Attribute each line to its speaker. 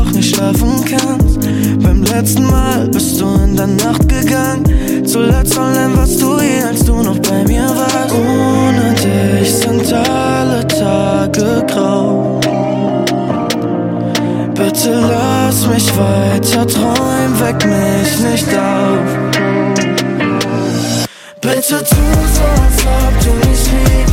Speaker 1: noch nicht schlafen kannst. Beim letzten Mal bist du in der Nacht gegangen. Zuletzt allein warst du hier, als du noch bei mir warst. Ohne dich sind alle Tage grau. Bitte lass mich weiter träumen, weck mich nicht auf. Bitte tu so, als ob du mich liebst.